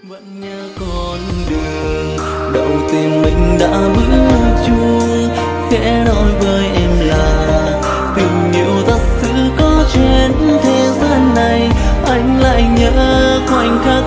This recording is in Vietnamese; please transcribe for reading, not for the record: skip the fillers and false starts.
Vẫn nhớ con đường đầu tiên mình đã bước chung, khẽ nói với em là tình yêu thật sự có trên thế gian này. Anh lại nhớ khoảnh khắc